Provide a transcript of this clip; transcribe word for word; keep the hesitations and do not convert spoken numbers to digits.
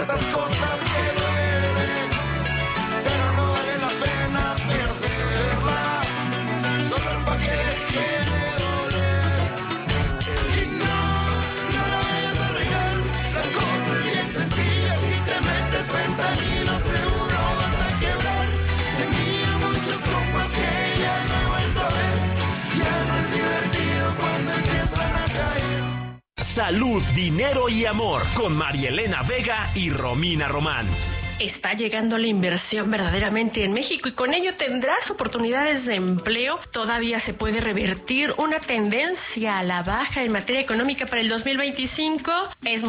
ciertas cosas que duelen, pero no vale la pena perderlas, solo para que deje de doler. Y no, no la vayas a regar, la cosa es bien sencilla, si te metes fentanilo seguro vas a quebrar. Tenía muchos compas que ya no he vuelto a ver, ya no es divertido cuando empiezan a caer. Salud, dinero y amor con María Elena Vega y Romina Román. Está llegando la inversión verdaderamente en México y con ello tendrás oportunidades de empleo. Todavía se puede revertir una tendencia a la baja en materia económica para el dos mil veinticinco. Es